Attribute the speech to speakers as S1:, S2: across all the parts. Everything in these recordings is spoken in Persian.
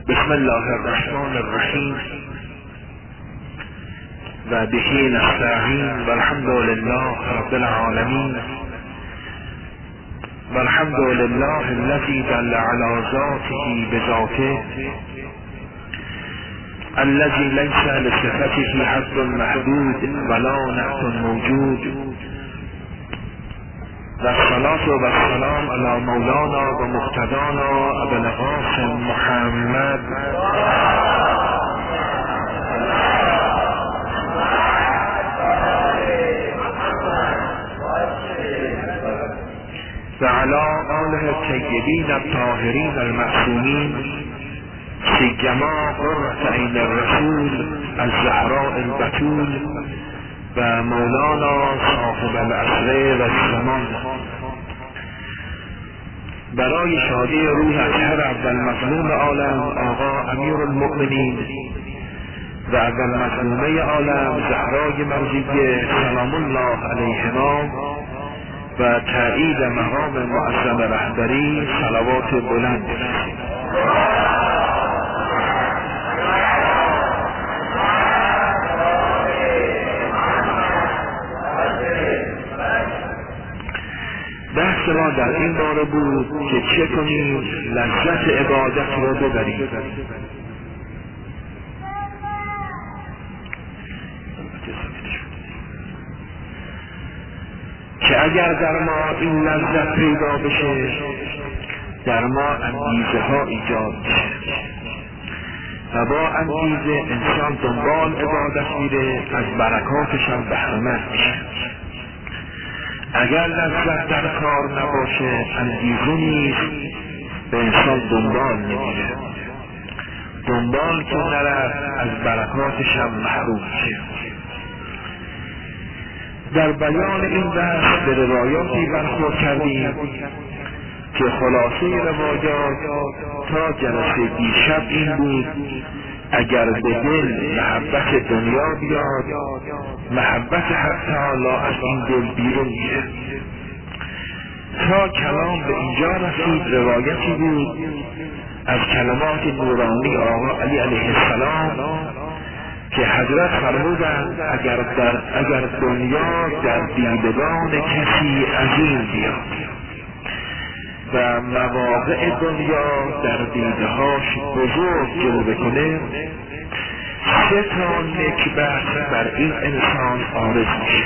S1: بسم الله الرحمن الرحیم و به نستعین و الحمد لله رب العالمین و الحمد لله الذي دل على ذاته بذاته الذي ليس لصفته حد محدود ولا نعت موجود و الصلاة و السلام على مولانا و مقتدانا ابو القاسم محمد و علی آله الطیبین الطاهرین المعصومین سیما قرة عین الرسول الزهراء البتول و مولانا صاحب العصر و الزمان. برای شادی روح اطهر اول مظلوم عالم آقا امیر المؤمنین و اول مظلومه عالم زهرای مرضیه سلام الله علیهما و تأیید مقام معظم رهبری صلوات بلند بفرستید. بحث ما در این باره بود که چه کنیم لذت عبادت را ببریم. که اگر در ما این لذت پیدا بشه در ما انگیزه ها ایجاد بشه و با انگیزه انسان دنبال عبادت میره، از برکاتش هم بهره‌مند میشه. اگر لذت در کار نباشه انگیزه نیست، به انسان دنبال نمیره، دنبال که نرفت از برکاتش هم محروم میشه. در بیان این بحث به روایاتی برخورد کردیم که خلاصه روایات تا جلسه دیشب این بود اگر به دل محبت دنیا بیاد محبت حق تعالی از این دل بیرون میره. تا کلام به اینجا رسید روایتی بود از کلمات نورانی آقا علی علیه السلام که حضرت فرمودند اگر دنیا در دیدگان کسی عظیم بیاد و مواقع دنیا در دیدهاش بزرگ جلوه کنه، 3 نکبت بر این انسان عارض میشه.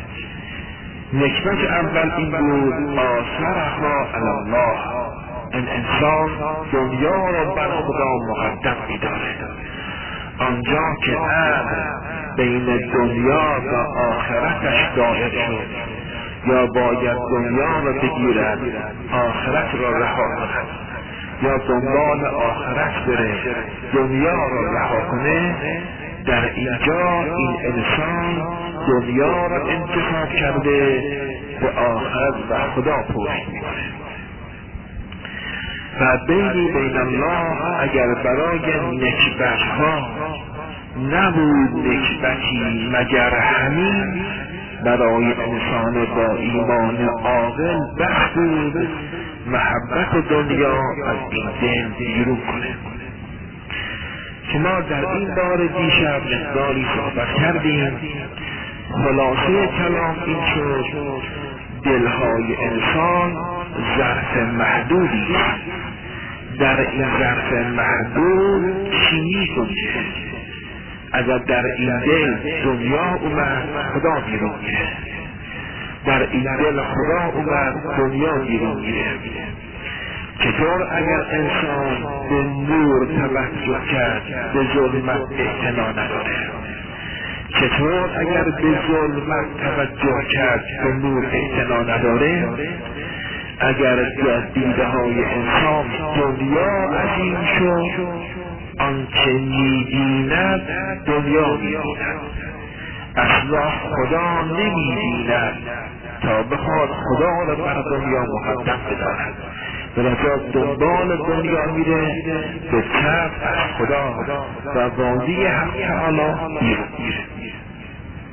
S1: نکبت اول این بود آثرها علی الله، این انسان دنیا را بر خدا مقدم میداره. آنجا که بین دنیا و آخرتش دائر شد یا باید دنیا را بگیرد آخرت را رها کند یا دنبال آخرت بره دنیا را رها کنه، در اینجا این انسان دنیا را انتخاب کرده به آخرت و خدا پشت میکنه. و بین الله اگر برای نکبت ها نبود نکبتی مگر همین برای انسان با ایمان عاقل بخت بود محبت دنیا از این دل بیرون کنه. که ما در این باره دیشب مقداری صحبت کردیم. خلاصه کلام این شد دلهای انسان ظرف محدودی است. در این ظرف محدود چی می‌کنه؟ اگر در این دل دنیا اومد خدا بیرون میره، در این دل خدا اومد دنیا بیرون میره. چطور اگر انسان به نور توجه کرد به ظلمت اعتنا نداره؟ چطور اگر به ظلمت توجه کرد به نور اعتنا نداره؟ اگر در دیده های انسان دنیا عظیم شد آنچه می‌بیند دنیا می‌بیند، اصلا خدا نمی‌بیند تا بخواد خدا را بر دنیا مقدم بدارد. ولذا دنبال دنیا میره به طرف از خدا و واضی حق تعالی بیرون میره.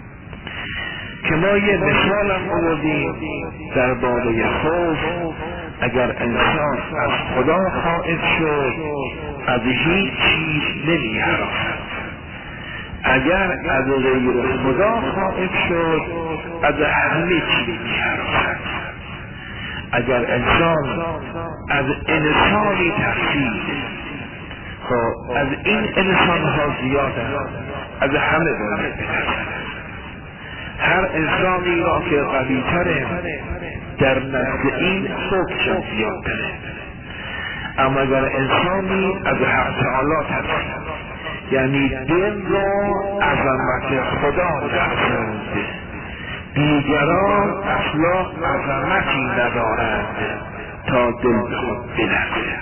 S1: که ما یه مثال هم آوردیم در باره خوف اگر انسان از خدا خائف شد از هیچ چیز نمی هراسد. اگر از غیر خدا خائف شد از همه چیز می هراسد. اگر انسان از انسانی ترسید، خب از این انسان ها زیاده، از همه باید بترسد. هر انسانی را که قوی تره در نزد این حکم زیاد تره. اما اگر انسانی از حق تعالی ترسید، یعنی دل را عظمت خدا درسونده، دیگران اصلا عظمتی ندارند تا دل خود بلرزه.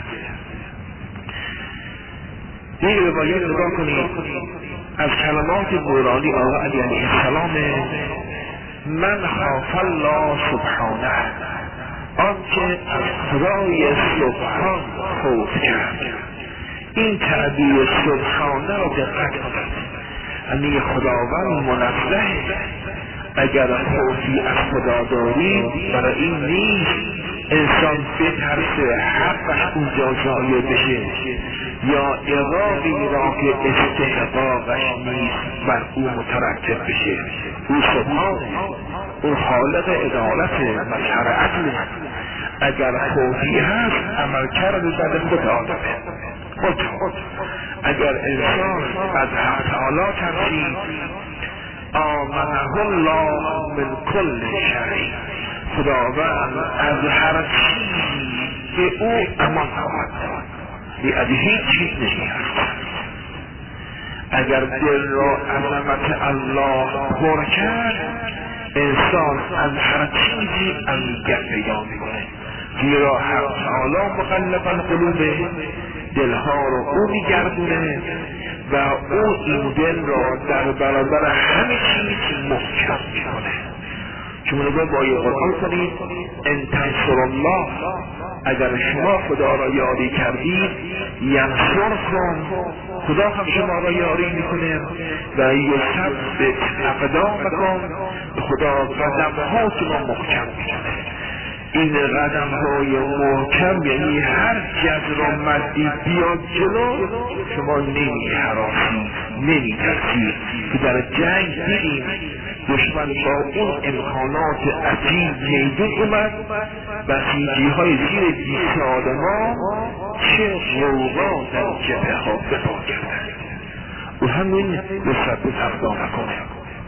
S1: یک روایت نگاه کنید از کلمات نورانی آقا علی علیه السلام: من خاف الله سبحانه، آنکه از خدای سبحان خوف کرد. این تعبیر سبحانه را دقت کنید، یعنی خداوند منزه. اگر خوفی از خدا دارید برای این نیست انسان بترسه حقش اونجا ضایع بشه یا عقابی را که استحقاقش نیست بر او مترتب بشه. او سبحانه، او خالق عدالت مظهر عدل. اگر خوفی هست عمل کرد بد خود آدمه. اگر انسان از حق تعالی ترسید آمنه الله من کل شر، خداوند از هر چیزی به او امان خواهد داد، از هیچ چیز نمی‌ترسد. اگر دل را عظمت الله پر کرد انسان از هر چیزی امنیت پیدا می‌کنه، زیرا حق تعالی مقلب القلوب، دلها رو او میگردونه و او این دل را در برابر همه چیز محکم میکنه. شما نگاه با آیه قرآن کنید: ان تنصروا الله، اگر شما خدا را یاری کردید ینصرکم، خدا هم شما را یاری میکنه و یثبت اقدامکم، خدا قدمهاتون را محکم میکنه. این قدم های محکم یعنی هر جزر و مدی بیاد جلو شما نمی هراسی، نمی ترسید. که در جنگ دیدیم دشمن با اون امکانات عجیب میدون اومد، بسیجی های زیر 20 آدما چه غوغا در جبهه ها بپا کردن. او همین نسبت اقدام کنه.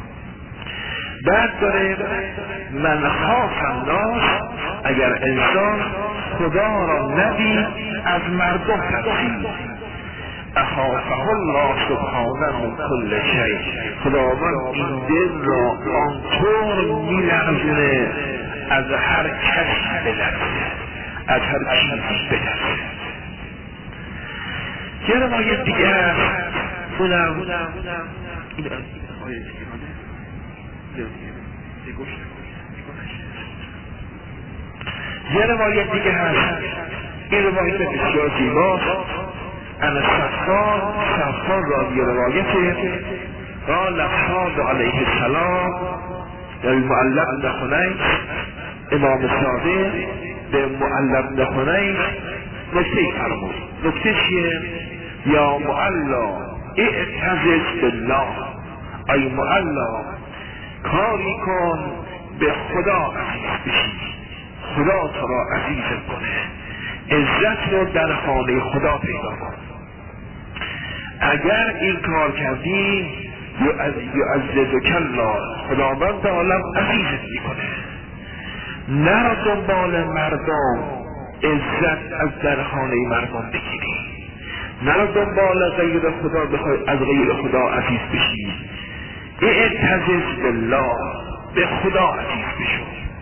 S1: بعد داره من خاف الناس، اگر انسان خدا را ندید از مردم ترسید اخافه الله سبحانه من کل شیء، خداوند این دل را آنطور میلرزونه از هر کسی بلرزه، از هر چیزی بترسه. یه روایت دیگه هست، اونم یه روایت دیگه هست، این روایت بسیار زیباست. انا صفان را یه روایته قال اصحاب علیه السلام در معلم بن حنیف، امام صادق به معلم بن حنیف نکته فرمود. نکته چیه؟ یا معلا اعتزز بالله، ای معلا کاری کن به خدا عزیز بشی، خدا تو را عزیز کنه، عزت رو در خانه خدا پیدا کن. اگر این کار کردی یعززک الله، خداوند عالم عزیزت میکنه. نرو دنبال مردم عزت از در خانه مردم بگیری، نرو دنبال غیر خدا بخوای از غیر خدا عزیز بشی. اعتزز بالله، به خدا عزیز بشو.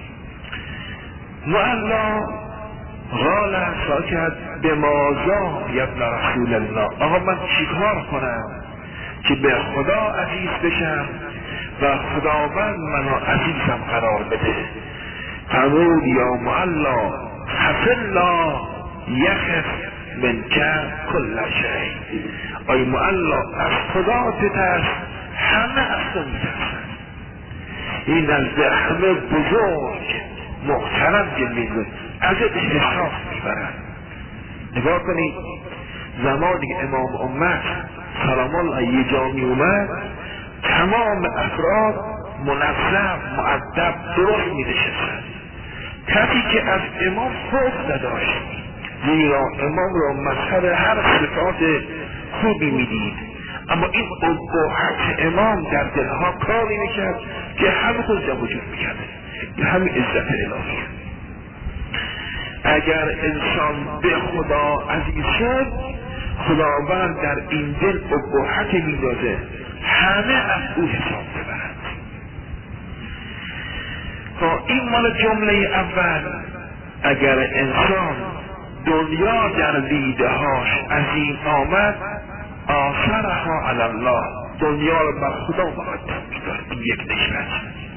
S1: معلا قال ساکت به مازا یبن رسول الله، آقا من چیکار کنم که به خدا عزیز بشم و خداوند منو عزیزم قرار بده؟ فرمود یا معلا خف الله یخف منک کل شیء، ای معلا از خدا بترس، همه از تو میترسن. این نزد همه بزرگ محترم که میگه ازت حساب میبرن. نگاه کنید زمانی که امام امت سلام الله یه جا می اومد، تمام افراد منظم مؤدب درست می نشستن، کسی که از امام خوف نداشت، زیرا امام را مظهر هر صفات خوبی می دید، اما این ابهت امام در دلها کاری میکرد که همه خود وجود میکرد. این همین عزت الهی. اگر انسان به خدا عزیز شد، خداوند در این دل ابهت میدازه، همه از او حساب ببرند. این مال جمله اول. اگر انسان دنیا در دیدهاش عظیم آمد، آثرها علی الله، دنیا رو بر خدا مقدم می‌داره. این یک نکبت.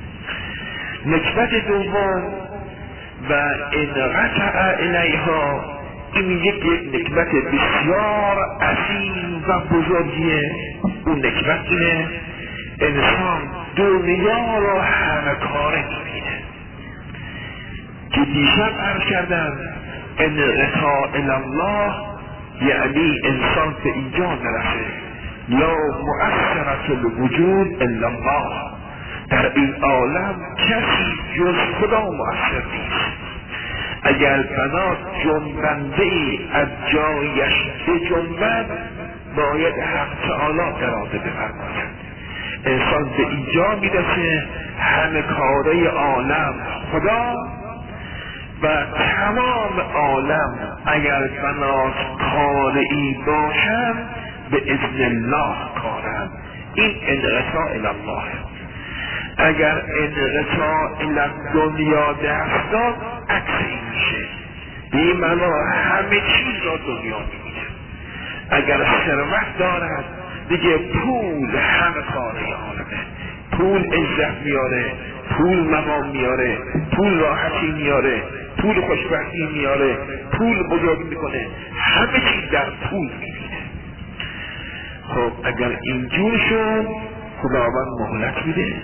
S1: نکبت دوم و انقطع الیها، این یک نکبت بسیار عظیم و بزرگیه. اون نکبت اینه انسان دنیا رو همه کاره می‌بینه که دیشب عرض کردم انقطاع الی الله یعنی انسان به اینجا نرسه لا مؤثرة الوجود الا الله، در این عالم کسی جز خدا مؤثر نیست. اگر بنا جنبنده ای از جایش بجنبد، باید حق تعالی اراده بفرماید. انسان به اینجا میرسه همه کاره عالم خدا و تمام عالم اگر بناس کاری باشن به اذن الله کارن. این انقطاع الی الله. اگر انقطاع الی دنیا دست داد، عکس این میشه. به این معنا همه چیز را دنیا میبینه. اگر ثروت دارد دیگه پول همه کاره عالمه. پول عزت میاره، پول مقام میاره، پول راحتی میاره، پول خوشبختی میاره، پول بزرگ میکنه، همه چیز در پول میبینه. خب اگر اینجور شد، خداوند مهلت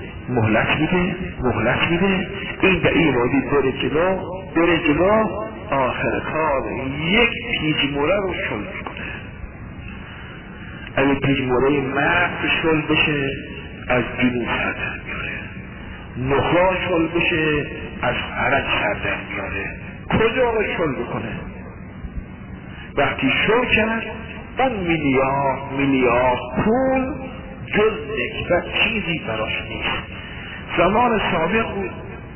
S1: میده، این به این وادی بره جلو، آخر کار یک پیجموره رو شل میکنه. اگه پیجموره مرد شل بشه، از جنوب سر در میاره. نخا شل بشه، از فرج سر در میاره. کجا رو شل بکنه؟ وقتی شل کرد، اون میلیارد پول جز نکبت چیزی براش نیست. زمان سابق بود،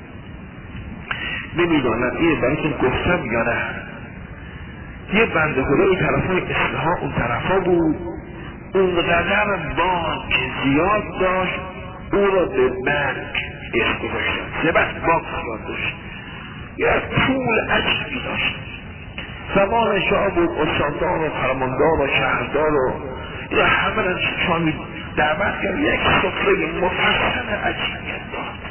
S1: نمیدانم این براتون گفتم یا نه، یه بنده خدای طرفای اصلاح اون طرفا بود، اونقدر بانک زیاد داشت، او را به بانک اسم گذاشتن، زبست بانک زیاد داشت، یه پول عجیبی داشت. زمان شاه بود، استاندار و فرماندار و شهردار و یا همه را شامی دعوت کرد، یک سفره مفصل عجیبی داد.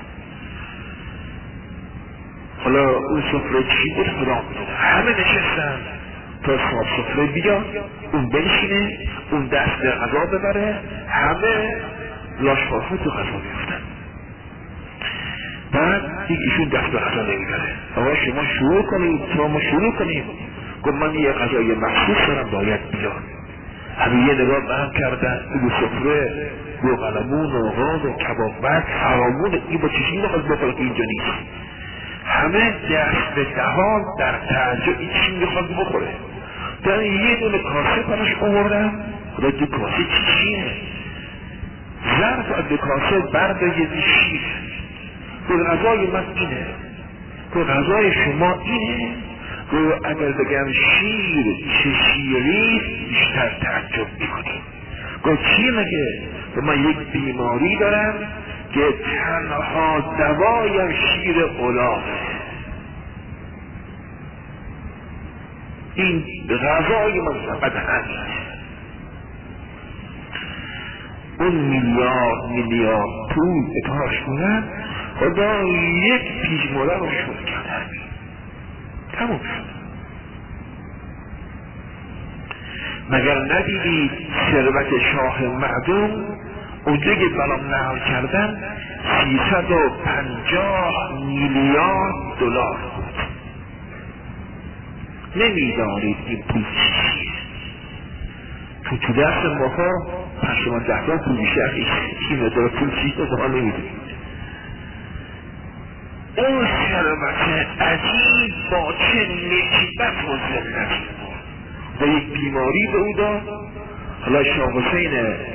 S1: حالا اون سفره چی بود خدا میدونه. همه نشستن تا صاحب سفره بیاد، اون بنشینه، اون دست به غذا ببره، همه لاشخورها تو غذا بیفتن. بعد ایشون دست به غذا نمیبره. آقا شما شروع کنید تا ما شروع کنیم. گفت من یه غذای مخصوص دارم باید بیاد. همه یه نگاه به هم کردن، اون سفره بوغلمون و غاز و کبابک فرامون، این با چشمی نخواست بخوره که اینجا نیست. همه دست به دهان در تعجب این چی میخواد بخوره. در یه دونه کاسه پنش آوردن، خدا دو کاسه چیه؟ ظرف از دو کاسه بردگید شیر. گفت غذای من اینه. گفت غذای شما اینه؟ گفت اگر بگم شیر چه شیری بیشتر تعجب میکنیم. گفت چی مگه؟ گفت من یک بیماری دارم که تنها دوایم شیر اولاد. این غذای من فقط همینه. اون میلیارد پول اتهاش کنن، خدا یک پیجموره رو شد کرد، تموم شد. مگر ندیدید ثروت شاه معدوم اونجا که برام نقل کردن 350 میلیارد دلار بود. نمیدانید این پول چیه. تو دست ماها پشمان 10 تا پول بیشتر این مدار پول چیه ما نمیدونید. اون ثروت عجیب با چه نکبت و ذلتی و یک بیماری به او داد. حالا شاه حسین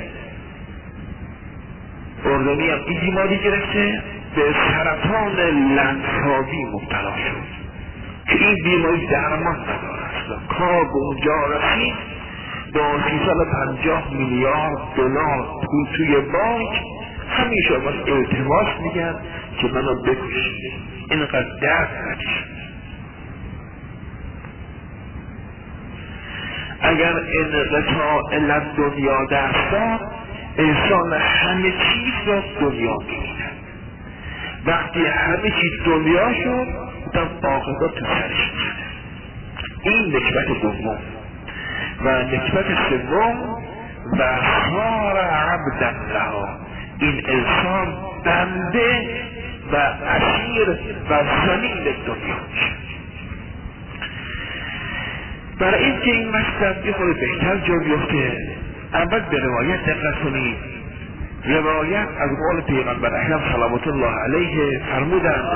S1: اردنی هم این بیماری گرفته، به سرطان لنفاوی مبتلا شد که این بیماری درمان ندارد. کار به اونجا رسید با 350 میلیارد دلار پول توی بانک. همیشه باز التماس میگن که منو بکشید، اینقدر درد نکشید. اگر انقطاع دنیا دست داد، انسان همه چیز را دنیا می‌بیند. وقتی همه چیز دنیا شد، تا عاقبت تو سرش می‌زنه. این نکبت دوم. و نکبت سوم و صار عبدا لها، این انسان بنده و اسیر و ذلیل دنیا میشه. برای اینکه این مطلب یه خورده بهتر جا بیفته، اول به روایت دقت کنید. روایت از قول پیغمبر اکرم صلوات الله علیه فرمودند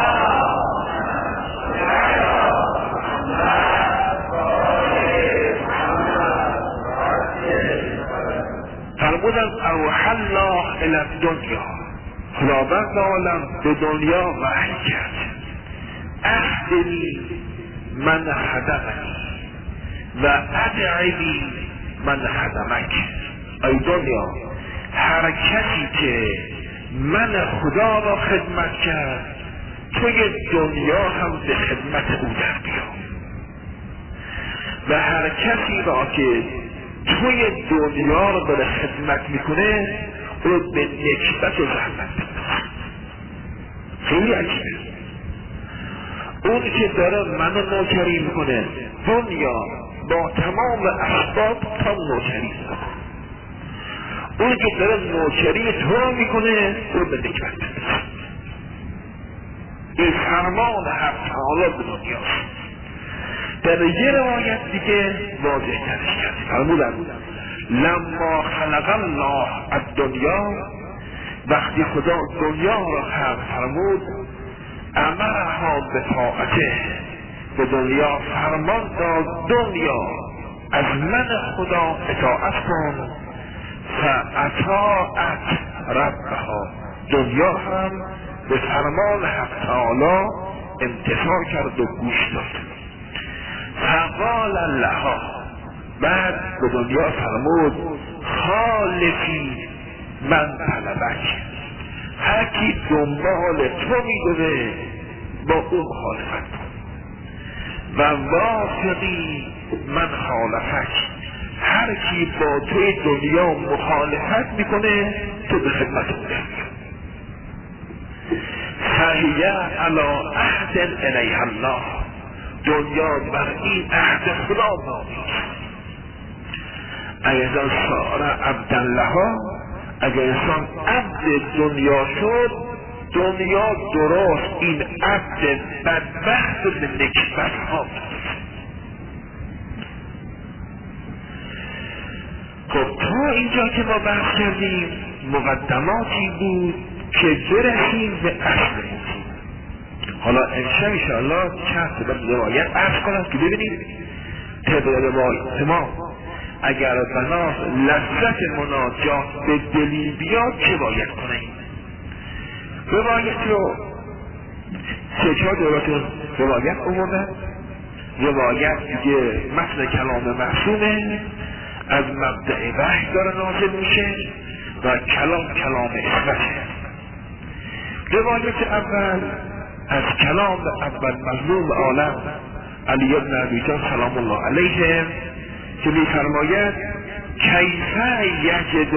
S1: اوحی الله الی الدنیا، خداوند عالم به دنیا وحی کرد اهدنی من خدمنی و ادعبی من خدمک. ای دنیا، هر کسی که من خدا را خدمت کرد، توی دنیا هم به خدمت او در بیا. و هر کسی را که توی دنیا را به خدمت میکنه، او به نکبت و زحمت میکنه. خیلی عجیبه. اون که داره منو نوکری میکنه، دنیا با تمام اسباب تا نوکری میکنه. اون که داره نوکری تو رو میکنه، او به نکبت میکنه. این فرمان حق تعالی به دنیاست. در یه روایت دیگه واضح ترش کرد. فرمودن لما خلق الله الدنیا، وقتی خدا دنیا را خلق فرمود، امرها به طاعته، به دنیا فرمان داد دنیا از من خدا اطاعت کن. فاطاعت ربها، دنیا هم به فرمان حق تعالی امتثال کرد و گوش داد. فقال لها، بعد به دنیا فرمود خالفی من طلبک، هر کی دنبال تو میدونه با او مخالفت کن. و وافقی من خالفک، هر کی با توی دنیا مخالفت میکنه تو به خدمت او درمی. فهیه علی عهد الیها الله، دنیا بر این عهد خدا نامیست. اگر صار عبدا لها، اگر انسان عبد دنیا شد، دنیا درست این عبد بدبخت به نکبت ها می‌رسد. خب تا اینجا که ما بحث کردیم مقدماتی بود که برسیم به اصل موضوع. حالا امشب انشاءالله چند تا روایت عرض کنم که ببینید طبق روایت ما اگر بنا لذت مناجات به دلی بیاد چه باید کنیم. روایت رو سه-چهار روایت آوردن. روایت دیگه متن کلام معصومه، از مبدأ وحی داره نازل میشه و کلام اثبته. روایت اول از کلام اول مظلوم عالم علی بن ابی طالب سلام الله علیه که میفرماید کیف یجد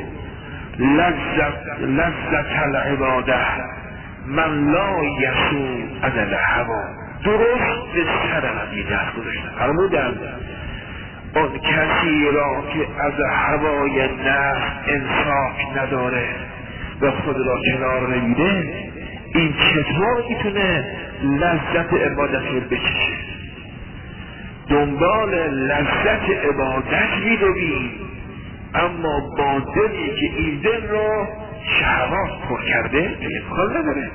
S1: لذت العباده من لا یسوع عن الهوا. درست به سر نبی دست گذاشتن. فرمودند اون کسی را که از هوای نفس انصاف نداره و خود را کنار نمیده، این چطور میتونه لذت عبادت رو بچشه؟ دنبال لذت عبادت می‌روی، اما با دلی که این دل رو شهوات پر کرده امکان نداره.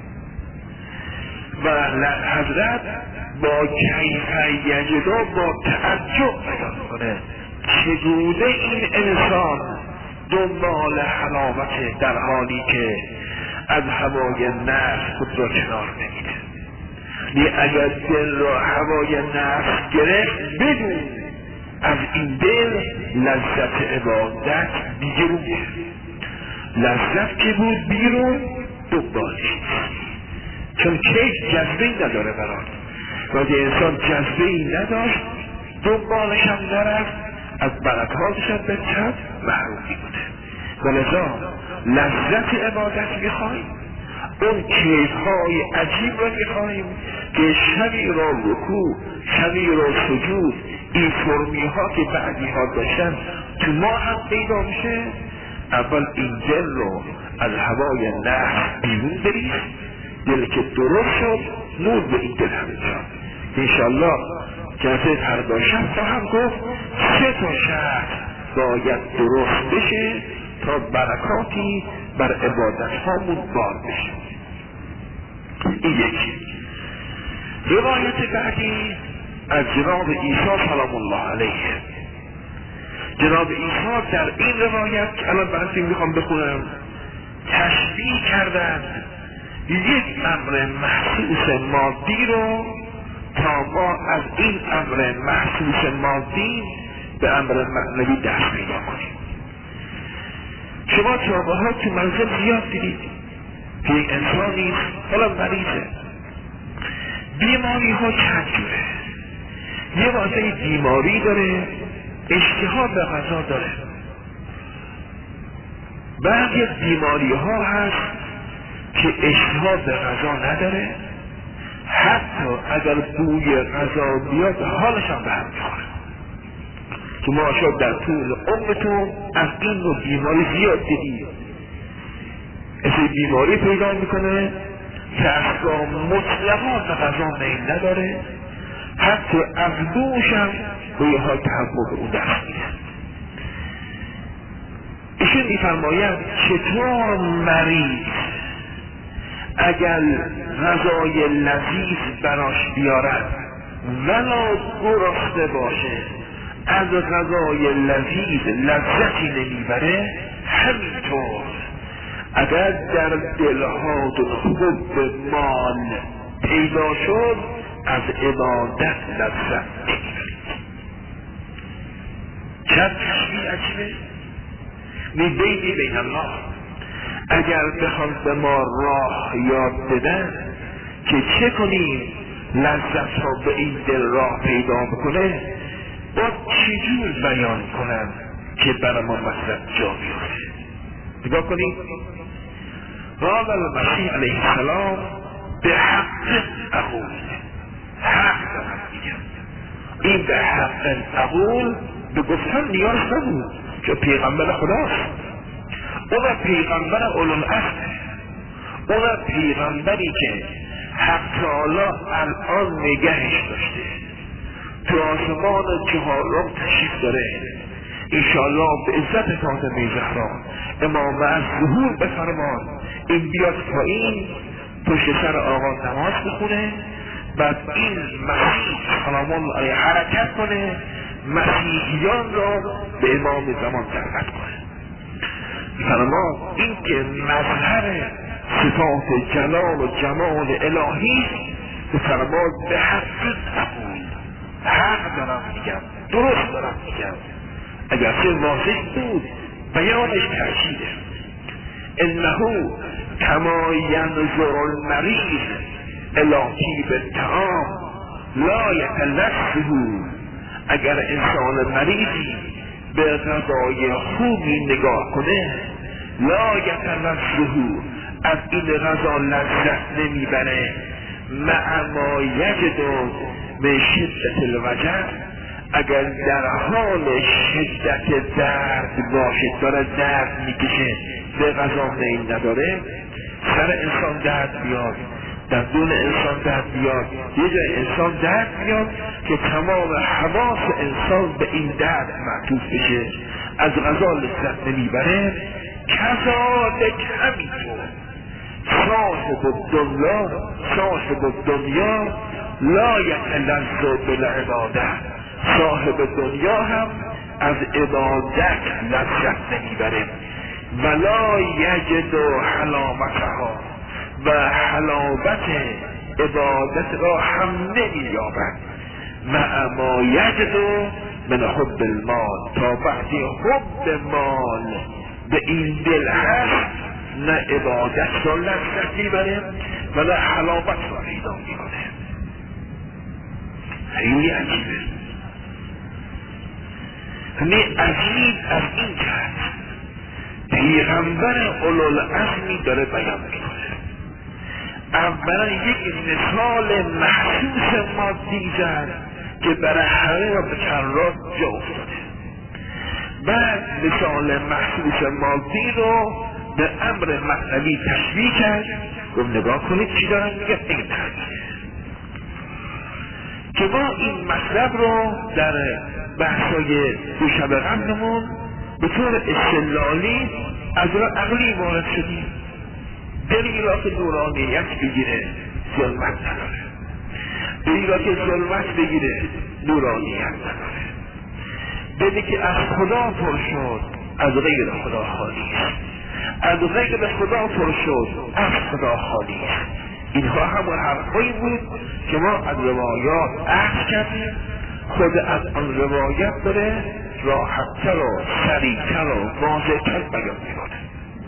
S1: و حضرت با کیف یجدا با تعجب بیان کنه چگونه این انسان دنبال حلاوت در حالی که از هوای نفس خود را کنار نمیده. اگر دل را هوای نفس گرفت بدون از این دل لذت عبادت بیرونه. لذت که بود بیرون دنبالش، چون کیف جذبه‌ای نداره برات. وقتی انسان جذبه‌ای نداشت دنبالش هم نرفت، از برکاتش هم به چند محرومی بوده. ولذا لذت عبادت میخوایم، اون کیف‌های عجیب رو میخوایم که شبی را رکوع، شبی را سجود، این فرمی‌ها که بعدی ها داشتن تو ما هم پیدا میشه. اول این دل رو از هوای نفس بیرون برید، دل که درست شد نور به این دل هم میاد. انشالله جلسه فردا شب خواهم گفت 3 شرط باید درست بشه تا برکاتی بر عبادت هامون بار بشه. این یکی. روایت بعدی از جناب عیسی سلام الله علیه. جناب عیسی در این روایت که الان براتون میخوام بخونم تشبیه کردن یک امر محسوس مادی رو تا ما از این امر محسوس مادی به امر معنوی دست پیدا کنیم. شما تا تو منزل زیاد دیدید که یک انسانی حالا مریضه، بیماری ها چند جوره. یه واسه بیماری داره، اشتها به غذا داره. بعضی بیماری ها هست که اشتها به غذا نداره، حتی اگر بوی غذا بیاد حالش هم به هم میخوره. تو ما شاید در طول عمرتون از این نوع بیماری زیاد دیدید. اصلا بیماری پیدا میکنه که اصلا مطلقا به غذا میل نداره، حتی از بوش هم روی ها تحقق او دست میده. ایشون میفرماید چطور مریض اگر غذای لذیذ براش بیارن ولا گرسنه باشه از غذای لذیذ لذتی نمیبره، همینطور اگر در دلها حب مال پیدا شد از عبادت لذت نمیبرید. چند تشبیه عجیبه میبینی بین الله. اگر بخوان به ما راه یاد بدن که چه کنیم لذت ها به این دل راه پیدا بکنه، با چجور بیان کنن که برای ما مطلب جا بیفته. نگاه کنید قال المسیح علیه السلام به حق اقول، حق دارم میگم. این به حق اقول به گفتن نیاز نبود که پیغمبر خداست، اون پیغمبر اولوالعزم، اون پیغمبری که حق تعالی الان نگهش داشته، تو آسمان 4 تشریف داره. انشاءالله به عزت فاطمه زهرا امام از ظهور بفرمان این بیاد پایین پشت سر آقا نماز بخونه، بعد این مسیح سلام الله علیه حرکت کنه، مسیحیان را به امام زمان دعوت کنه. فرما این که مظهر صفات جلال و جمال الهی به فرما به حق اقول، حق دارم میگم، درست دارم میگم. اگر چه واضح بود بیانش تأکیده. انه کما ینظر المریض الی طیب الطعام لا یتلذه. اگر انسان مریضی به غذای خوبی نگاه کنه لا یتلذه، از این غذا لذت نمیبره، مع ما یجد به شدت الوجع، اگر در حال شدت درد باشه، داره درد میکشه، به غذا میل نداره، سر انسان درد بیاد، دندون انسان درد بیاد، یه جای انسان درد بیاد که تمام حواس انسان به این درد معطوف بشه، از غذا لذت نمیبره. کذالک همینطور صاحب دنیا لا یتلذذ بالعباده، صاحب دنیا هم از عبادت لذت نمیبره. ولا یجد حلاوتها، و حلاوت عبادت را هم نمییابد. مع ما یجد من حب المال، تا وقتی حب مال به این دل هست، نه عبادت را لذت میبره و نه حلاوت را پیدا میکنه. خیلی عجیبه. عجیب از این جهت پیغمبر اولوالعزمی داره بیان میکنه. اولا یک مثال محسوس مادی زد که برای همه و به کرات جا افتاده. بعد مثال محسوس مادی رو به امر معنوی تشبیه کرد. گفت نگاه کنید چی دارم میگه، این تحقیقه که ما این مطلب رو در بحثای دو شب قبلمون به طور استدلالی از راه عقلی وارد شدیم. دلی را که نورانیت بگیره ظلمت نداره، دلی را که ظلمت بگیره نورانیت نداره. دلی که از خدا پر شد از غیر خدا خالی است، از غیر خدا پر شد از خدا خالی است. اینها همون حرفایی بود که ما از روایات اخذ کردیم. خود از آن روایت داره راحت‌تر و سریع‌تر و واضح‌تر بیان می‌کنه.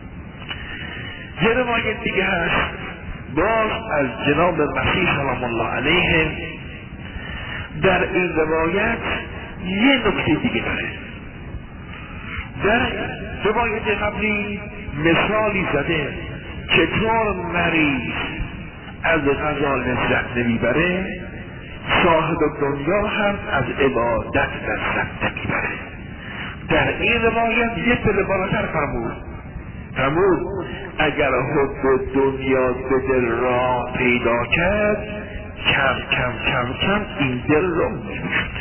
S1: یه روایت دیگه هست باز از جناب مسیح سلام الله علیه. در این روایت یه نکته دیگه داره. در روایت قبلی مثالی زده چطور مریض از غذا لذت نمیبره، صاحب دنیا هم از عبادت لذت نمیبره. در این روایت یه پله بالاتر فرمود اگر حب دنیا به دل را پیدا کرد، کم این دل رو می‌شود.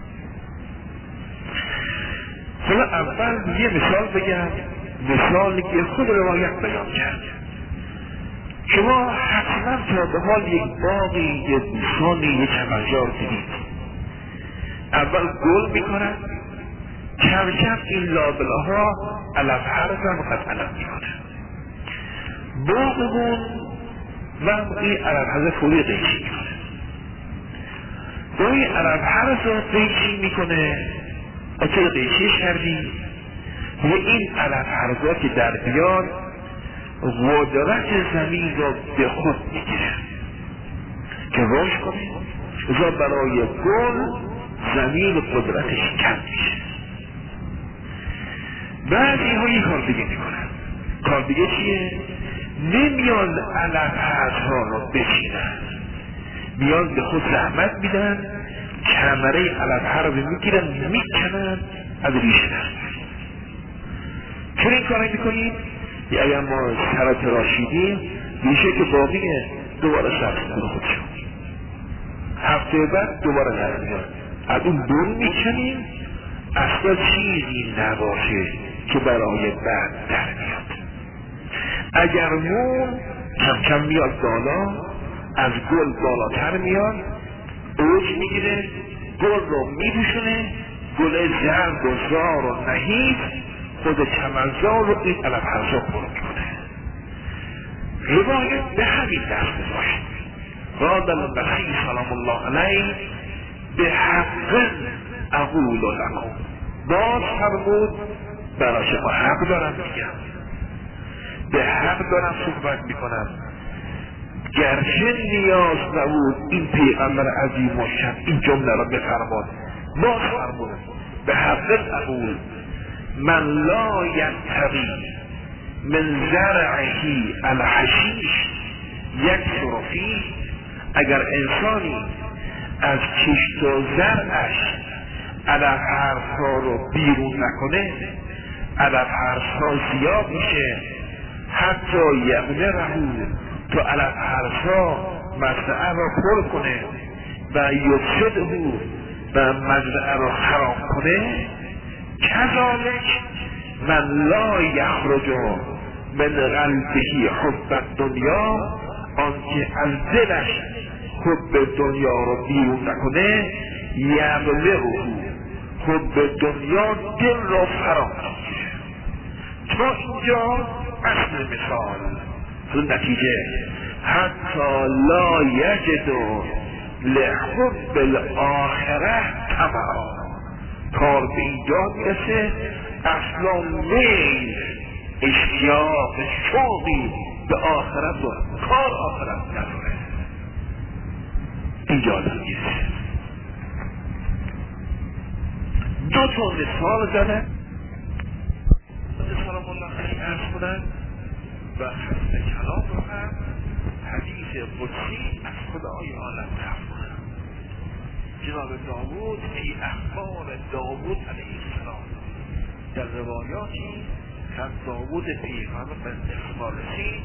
S1: حالا اول یه مثال بگم، مثالی که خود روایت بیان کرد. شما حتما تا به حال یک باقی، یک بوستانی، یک چمنزار دیدید. اول گل میکنن، کم این لابلاها علف حرفن و قد علف میکنن. باقمون و این علف حرف فوری قیچی میکنه. با این علف حرف رو قیچی میکنه. اچه قیچیش کردی و این علف حرفا که در بیاد قدرت زمین را به خود میگیره که روش کنید. ازا برای گل زمین قدرتش کم میشه. بعضی ها این کار دیگه میکنن. کار دیگه چیه؟ نمیان علف حرفا را بچینن، میان به خود زحمت میدن، کمره علف حرف میگیرن میکنن، از ریشه در چون این کار میکنید؟ اگر ما سر تراشیدیم ریشه که باقیه دوباره سبز کنه خودشون، هفته بعد دوباره در میاد. از اون دون میکنیم اصلا چیزی نباشه که برای بعد در میاد. اگر مون کم میاد بالا، از گل بالاتر میاد، اوج میگیره، گل رو میپوشونه، گل زرد و زار و نحیف خود چمنزار رو این علف حرفا پر میکنه. روایت به همین دست باشه. قال المسیح سلام الله علیه به حق اقول لکم، باز فرمود برای شما حق دارم میگم، به حق دارم صحبت میکنم. گرچه نیاز نبود این پیغمبر عظیم و شان این جمله را بفرماد، باز فرمود به حق اقول من لا ینتقی من زرعه الحشیش یکثر فیه. اگر انسانی از کشت و زرعش علف حرفها رو بیرون نکنه، علف حرفها زیاد میشه، حتی یغنره تا علف حرسا مزرعه را پر کنه و یفسده و مزرعه را خراب کنه، کذالک من لا یخرج من قلبه حب الدنیا، آنکه از دلش حب دنیا را بیرون نکنه، یبلغه حب دنیا دل را فرا میگیره. تا اینجا اصل مثال. نتیجه حتی لا یجد لحب الاخره طمعا، کار به اینجا میرسه اصلا میل، اشتیاق، شوقی به آخرت و کار آخرت نداره. اینجا آدم میرسه. دو تا مثال زده سلام الله خیلی ارز کنن و حسن کلام رو هم حدیث قدسی از خدای عالم نقل کنن. جناب داوود فی اخبار داوود علیه السلام، در روایاتی که از داوود پیغمبر به اخبار رسید،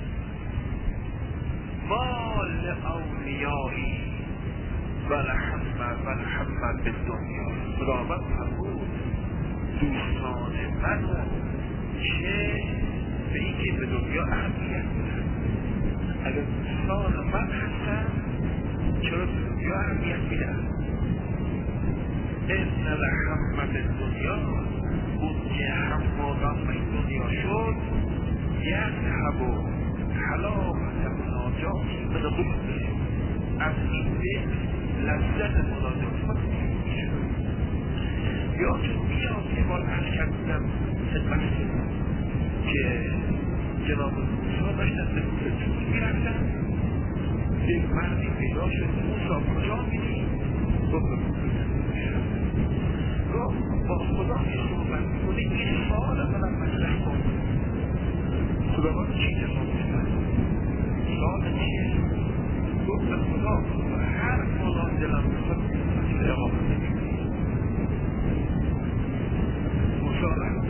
S1: ما لاولیایی ولهم به دنیا، خداوند فرمود دوستان من چه به این که به دنیا اهمیت بدن. اگر دوستان من هستن چرا به دنیا اهمیت میدن؟ ان لهم به دنیا، اون که همواران به این دنیا شد، یذهب حلاوت مناجاتی من قلبه، از این به لذت مناجات میشه. یا چون میاد که بار عرض کردم خدمتتون که جناب موسی داشتن به کوه میرفتن، یک مردی پیدا شد، موسی کجا میری؟ گفت به کوه میرم. گفت با خدا که صحبت میکنه این سوال منم مطرح کن. خداوند چی جواب میدن؟ سوال چیه؟ گفت به خدا هر مولا دلم بخواد جواب نمیدن. موسی رفت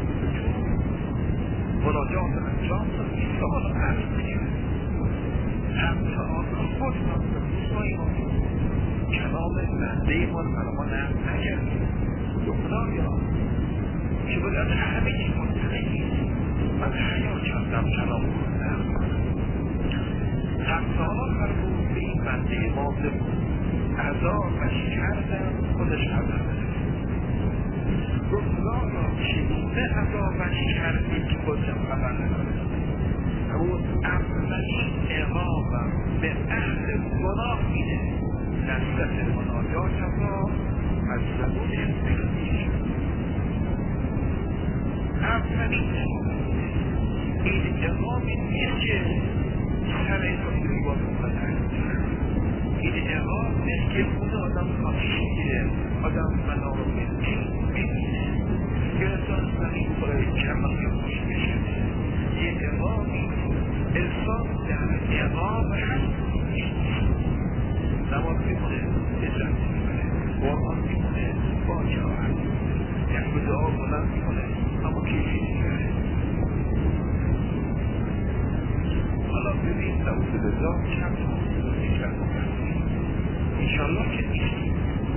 S1: مناجات انجام داد، این سوال عرض میگرد. همه آنها خود هم به موسی ما کلام لحظه ما رو ما نقل نکرد. تو خدایا که باید همه این مطلعی من حیا کردم کلام رو نقل کنم. همسالا فرمود به این بنده ما عذابش کردم خودش خبر بده. گفت خدایا چگونه عذابش کردی که خودشم خبر نداره؟ اون اولین اقامم به اهل گناه میده، لذت مناجاتم را از زبونش بگیرش. اولین این اقامی نیست که سر این با مقدر، این اقام نیست که خود آدم خواهش میده، آدم بنا رو میبینه که انسان زمین برای کمالی خوش بشه. یه اقامی انسان در اقام هست نماز میکنه، عزت میکنه، قرآن میکنه، با جاهت، یعنی به دعا بلند میکنه اما کیفی میکنه. حالا ببین نوز بزا چند تا میکرد مکنی انشالله که نیستیم.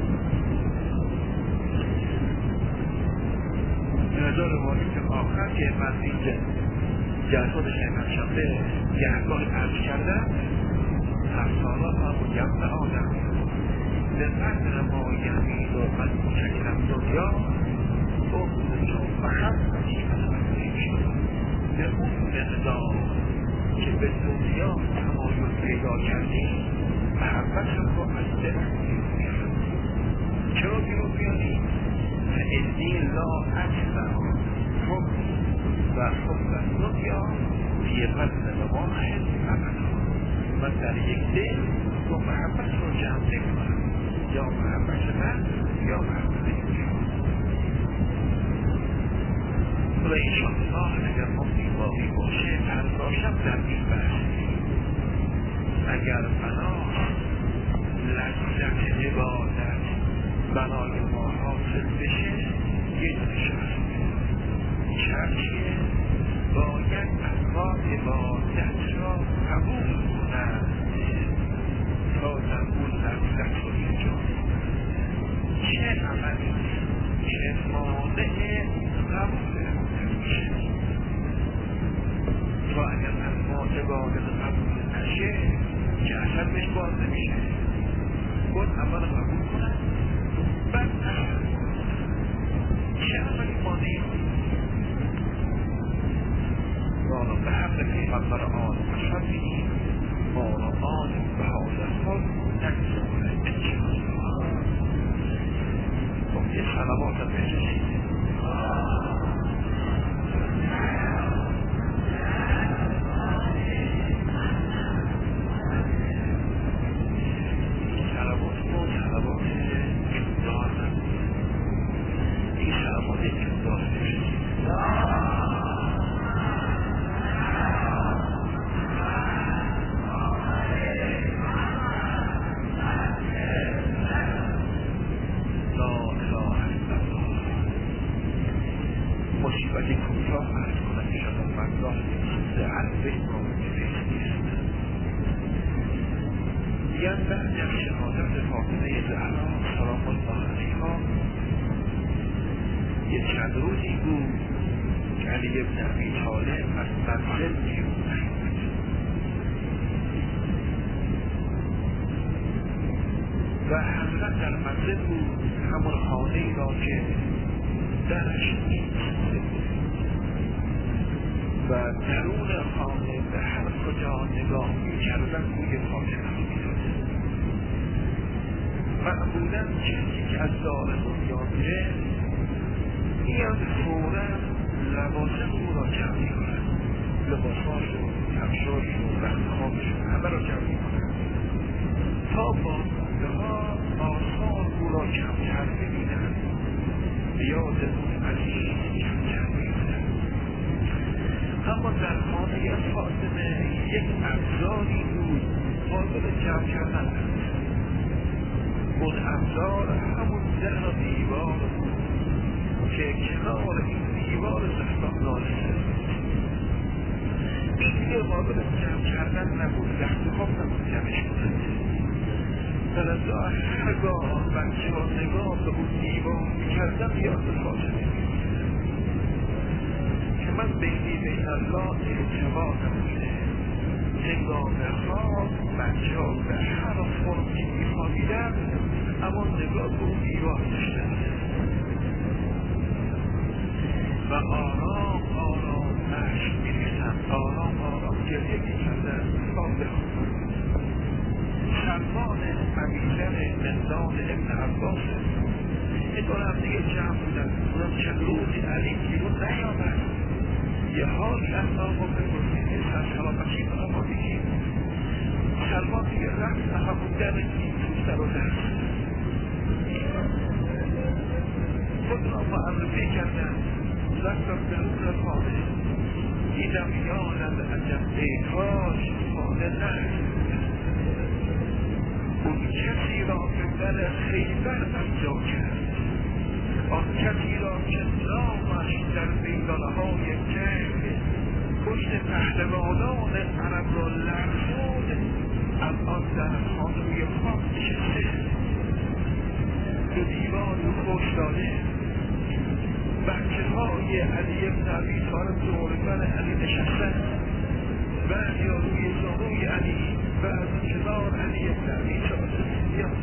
S1: نظر روایت آخر که من این جلسات شهر شنبه گهگاه عرض کردم، همسالات هم و یمن آدم به قدر ما یمید و من مشکلم دنیا اخذتون و همتی از مکنی شد. به اون مقدار که به دنیا تمایل پیدا کردیم محبتم رو از دل بیرون. چرا بیرون بیانیم؟ فإنی لا أسمع حب و حب دنیا فی قلب واحد ابدا. من در یک دل دو محبت رو جمع نکنم، یا محبت من یا محبت دنیا. و انشاءالله اگر ممکن باقی باشه پرداشم در این بحث. اگر بنا لذت عبادت بنای ما حاصل بشه یه دونه شرط چیه؟ باید انواع عبادت را قبول پیغمبر آن مشهدی ما را آن به حال خود نگذاره خب یه صلوات هم بجشید و حضرت در منزل بود همون خانه‌ای را که درش نیست و درون خانه به هر کجا نگاه می‌کردن بوی فاطمه می‌آمد. معمولاً کسی که از دار دنیا میره میاد فوراً لوازم او را جمع می‌کند، لباسهاش و کفشاش و رختخوابش همه را جمع می‌کند تا با آثار او را کمتر ببینند، یاد اون عزیز کمتر ببینند. اما در خانه فاطمه یک ابزاری بود قابل جمع کردن است. اون ابزار همون در و دیوار بود که کنار این دیوار زهراء این دیگه قابل جمع کردن نبود، رختخواب نبود جمعش کنند. فلذا هرگاه بچه ها نگاه به اون دیوار میکردم یاد فاطمه می‌افتاد که من بین الله ارتباط نبوده. هنگام خواب بچه ها به هر فرم که میخوابیدن اما نگاه به اون دیوار داشتن و آرام آرام مشت میریختن، آرام آرام گریه میکردن خواب بخوابن. سلمان امیرزن زندان ابن عباس این دور هم دیگه جمع بودن، بودن چند روزی علی بیرون نیامد. یه حالی از آقا بپرسید از سلامتی به آقا بگیم. سلمان دیگه رفت همون در این سر و دست خود را معرفی کردن، رفتم درون خانه دیدم یانم عجب ایکاش خانه نرسید. اون کسی را که در خیبر انجا کرد، آن کسی را که نامش در میدانهای جنگ پشت پهلوانان عرب را لرزون الان در خانوی خواب نشسته، دو دیوار خوش داده. بچه های علی ابن ابی طالب دوربر علی نشستن، بعضی روی زانوی علی و از کنار علی ابن ابی طالب میاد.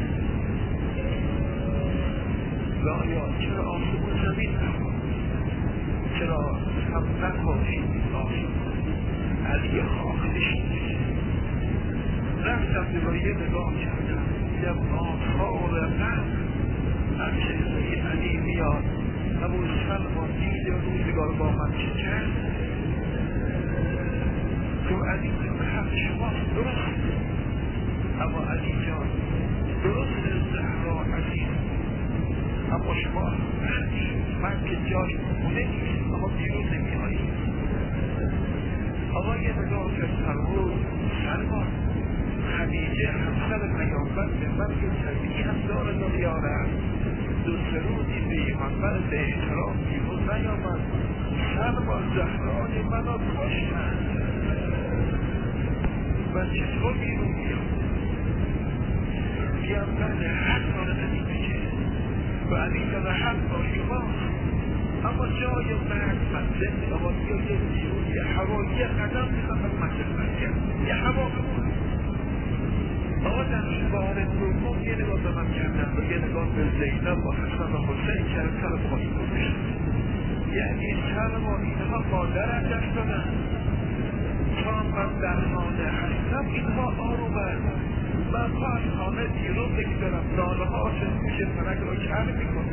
S1: لایا چرا آسمون زمین نخواد؟ چرا هم نخواشید آسمون؟ علی خاک نشینده. رفتم به یه نگاه کردم، دیدم آثار من از چهره علی میاد. ابو سلمان دید روزگار با من چه کرد؟ تو علی به حق شماست، درست. اما علی جان درست زهرا عزیز، اما شما من که جاش خونه نیست اما بیرون نمی آیید. آقا یه نگاه که سلمان خدیجه همسر پیامبر به من که طبیعی هم دار دنیاره است، دو سه روزی پیغمبر به احترام بیرون نیامد. سلمان زهرای منو کشتن، من چطور بیرون بیام؟ بیام بعد حق داره نمیشه و علی داره حق با شماست، اما جای مرد منزل آقا بیا یه بیرون یه هوا یه قدم میخوام منزل برگرد یه هوا بمون. آقا در بار دوم یه نگاه به من کردن و یه نگاه به زینب و حسن و حسین کرد سر خواهی گذاشت. یعنی سلمان اینها مادر هم دست دادن. تا من در خانه هستم اینها آرومند. من تا از خانه بیرون بگذارم ناله ها گوش سرک را کر میکنم.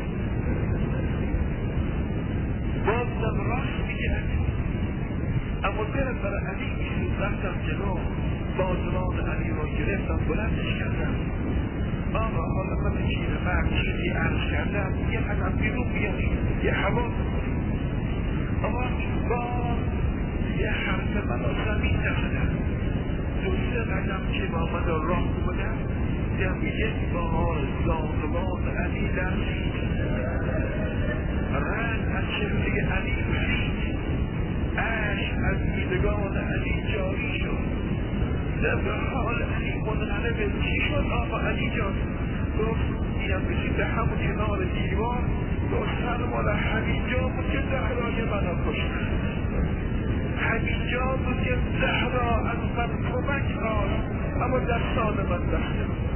S1: بازم راست میگه، اما دلم برای علی میسود. رفتم جلو، بازوان علی را گرفتم، بلندش کردم. آقا حالا من چیز مرد چیزی عرض کردم، یه قدم بیرون بیایی، یه هوا آقا با یه حرف من زمین نزدم. دو سه قدم که با من راه بودم، دم یک بار زانوان علی لرزید، رنگ از چهره علی رسید، اشک از دیدگان علی جاری شد. به حال علی منقلب چی شد آقا علی جان؟ گفت اینم بشید به همون کنار دیوار، گفت سلمان حمیدجا بود که زهرای منو کشت. حمیدجا بود که زهرا از من کمک خواست، اما دستان من دسته بود.